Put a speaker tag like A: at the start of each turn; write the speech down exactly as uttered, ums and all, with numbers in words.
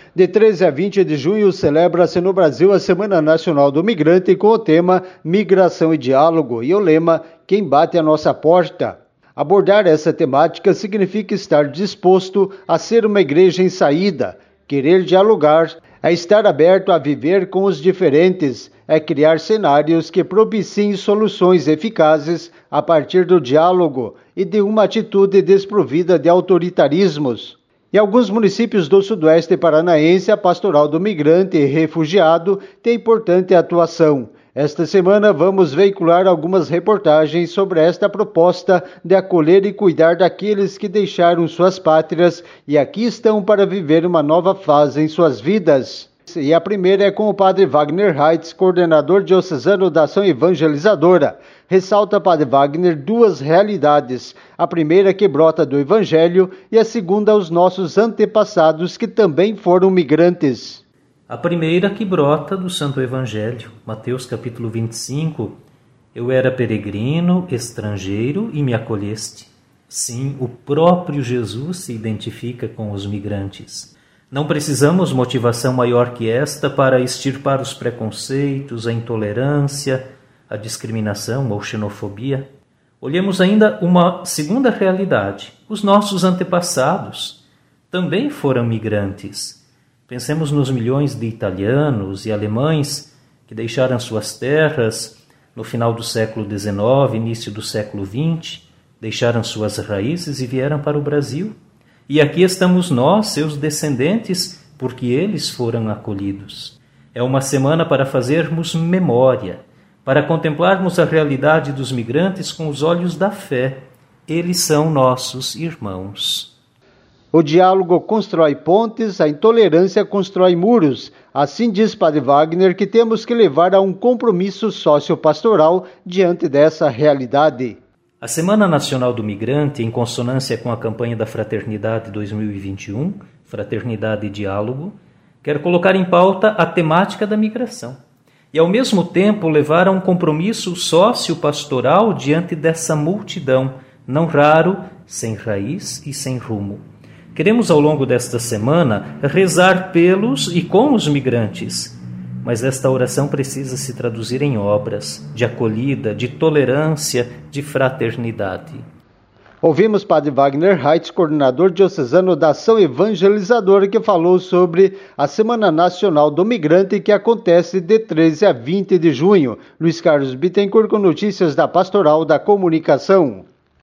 A: De treze a vinte de junho, celebra-se no Brasil a Semana Nacional do Migrante com o tema Migração e Diálogo e o lema Quem bate a nossa porta. Abordar essa temática significa estar disposto a ser uma igreja em saída, querer dialogar, é estar aberto a viver com os diferentes, é criar cenários que propiciem soluções eficazes a partir do diálogo e de uma atitude desprovida de autoritarismos. Em alguns municípios do sudoeste paranaense, a Pastoral do Migrante e Refugiado tem importante atuação. Esta semana vamos veicular algumas reportagens sobre esta proposta de acolher e cuidar daqueles que deixaram suas pátrias e aqui estão para viver uma nova fase em suas vidas. E a primeira é com o padre Wagner Heitz, coordenador diocesano da Ação Evangelizadora. Ressalta padre Wagner duas realidades, a primeira que brota do Evangelho e a segunda os nossos antepassados que também foram migrantes.
B: A primeira que brota do Santo Evangelho, Mateus capítulo vinte e cinco, eu era peregrino, estrangeiro e me acolheste. Sim, o próprio Jesus se identifica com os migrantes. Não precisamos motivação maior que esta para extirpar os preconceitos, a intolerância, a discriminação ou xenofobia. Olhemos ainda uma segunda realidade. Os nossos antepassados também foram migrantes. Pensemos nos milhões de italianos e alemães que deixaram suas terras no final do século dezenove, início do século vinte, deixaram suas raízes e vieram para o Brasil. E aqui estamos nós, seus descendentes, porque eles foram acolhidos. É uma semana para fazermos memória, para contemplarmos a realidade dos migrantes com os olhos da fé. Eles são nossos irmãos.
A: O diálogo constrói pontes, a intolerância constrói muros. Assim diz padre Wagner que temos que levar a um compromisso sociopastoral diante dessa realidade.
B: A Semana Nacional do Migrante, em consonância com a campanha da Fraternidade dois mil e vinte e um, Fraternidade e Diálogo, quer colocar em pauta a temática da migração e, ao mesmo tempo, levar a um compromisso sociopastoral diante dessa multidão, não raro, sem raiz e sem rumo. Queremos, ao longo desta semana, rezar pelos e com os migrantes, mas esta oração precisa se traduzir em obras de acolhida, de tolerância, de fraternidade.
A: Ouvimos padre Wagner Heitz, coordenador diocesano da Ação Evangelizadora, que falou sobre a Semana Nacional do Migrante, que acontece de treze a vinte de junho. Luiz Carlos Bittencourt com notícias da Pastoral da Comunicação.